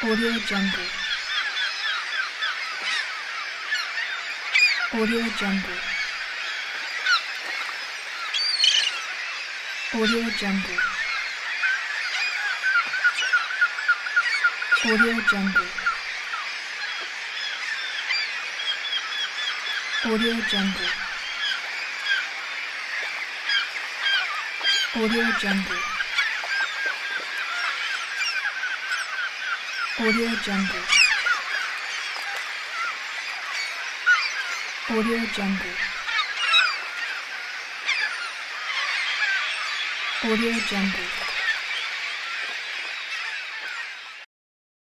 Audio Jungle. Audio Jungle. Audio Jungle. Audio Jungle. Audio Jungle. Audio Jungle. Audio Jungle. Audio Jungle. Audio Jungle.